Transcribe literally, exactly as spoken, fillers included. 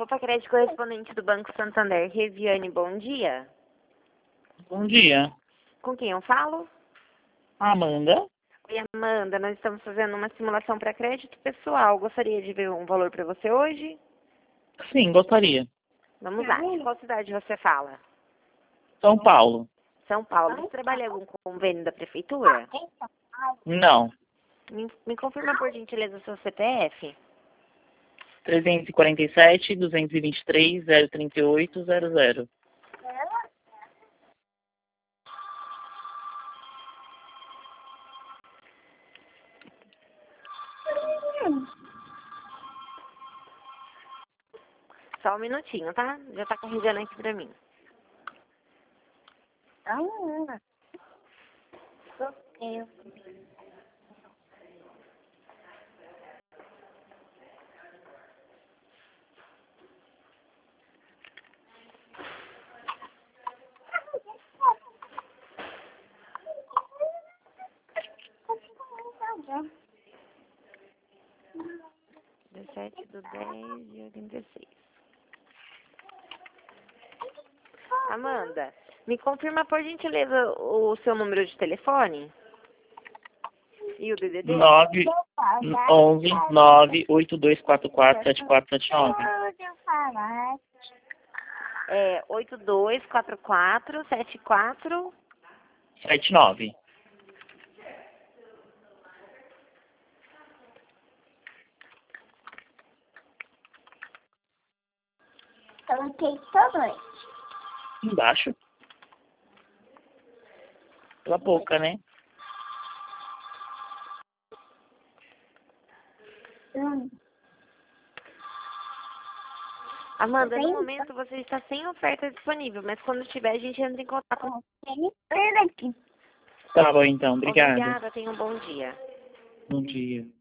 Copa Crédito correspondente do Banco Santander. Reviane, bom dia. Bom dia. Com quem eu falo? Amanda? Oi, Amanda. Nós estamos fazendo uma simulação para crédito pessoal. Gostaria de ver um valor para você hoje? Sim, gostaria. Vamos lá. De qual cidade você fala? São Paulo? São Paulo. Você trabalha em algum convênio da prefeitura? Não. Me, me confirma, por gentileza, o seu C P F? trezentos e quarenta e sete, duzentos e vinte e três, zero trinta e oito, zero zero. Só um minutinho, tá? Já tá carregando aqui pra mim. Ah, eu. dezessete do dez de oitenta e seis. Amanda, me confirma, por gentileza, o seu número de telefone? E o D D D? nove onze nove oito dois quatro quatro sete quatro sete nove. É oito dois quatro quatro sete quatro. sete nove. Coloquei todos. Embaixo. Pela boca, né? Hum. Amanda, no momento você está sem oferta disponível, mas quando tiver a gente entra em contato. Tem aqui. Tá bom, então. Obrigado. Obrigada, tenha um bom dia. Bom dia.